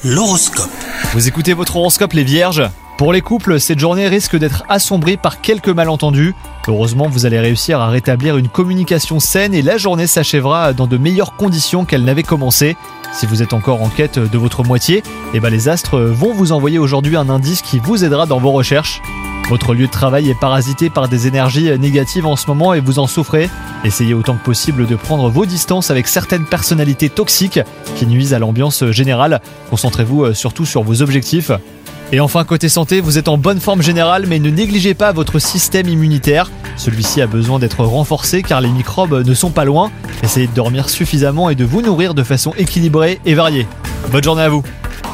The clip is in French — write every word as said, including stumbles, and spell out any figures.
L'horoscope. Vous écoutez votre horoscope les vierges ? Pour les couples, cette journée risque d'être assombrie par quelques malentendus. Heureusement, vous allez réussir à rétablir une communication saine et la journée s'achèvera dans de meilleures conditions qu'elle n'avait commencé. Si vous êtes encore en quête de votre moitié, eh ben les astres vont vous envoyer aujourd'hui un indice qui vous aidera dans vos recherches. Votre lieu de travail est parasité par des énergies négatives en ce moment et vous en souffrez. Essayez autant que possible de prendre vos distances avec certaines personnalités toxiques qui nuisent à l'ambiance générale. Concentrez-vous surtout sur vos objectifs. Et enfin, côté santé, vous êtes en bonne forme générale, mais ne négligez pas votre système immunitaire. Celui-ci a besoin d'être renforcé car les microbes ne sont pas loin. Essayez de dormir suffisamment et de vous nourrir de façon équilibrée et variée. Bonne journée à vous!